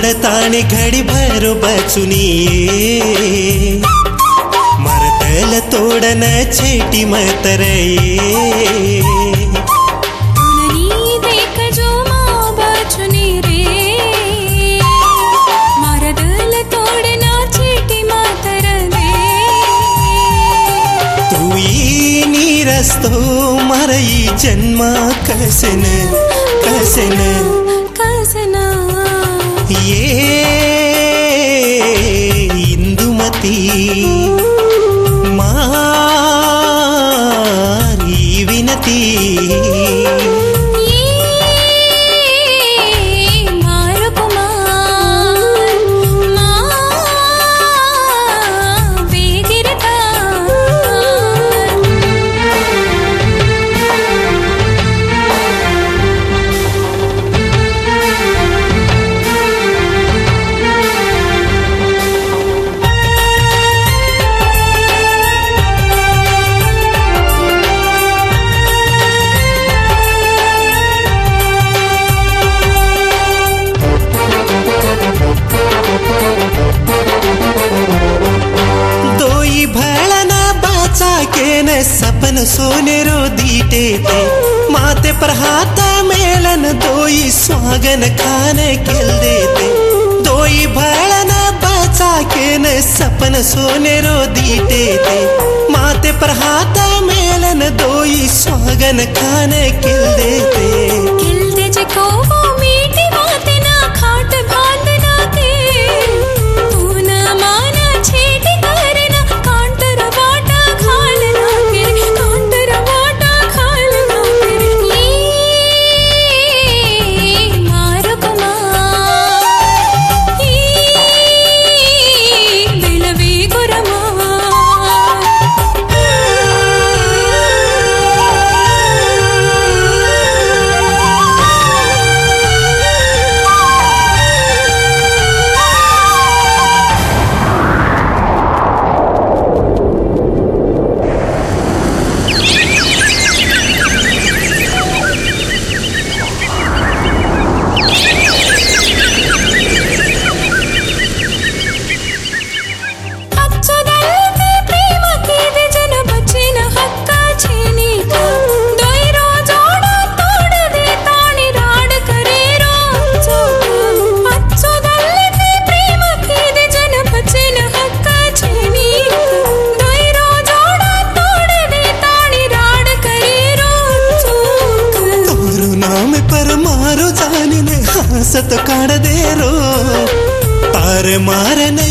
तोड़ताने घड़ी भर बचुनिये मरतल तोड़न छेटी मतरये तो मरई जन्मा कसन कसन कसना ये इंदुमती मारी विनती सपन सोनेरो दीटे थे माते पर हाथ मेलन दोई स्वागन खाने किल देते दोई भड़न बचा के न सपन सोनेरो दीटे थे माते पर हाथ मेलन दोई स्वागन खाने किल देते को वो मीठी बातें ना खाट बांधना के तू न माना छेड़ी करना कांटर बाटा खालना सत काढ़ दे रो तार मारने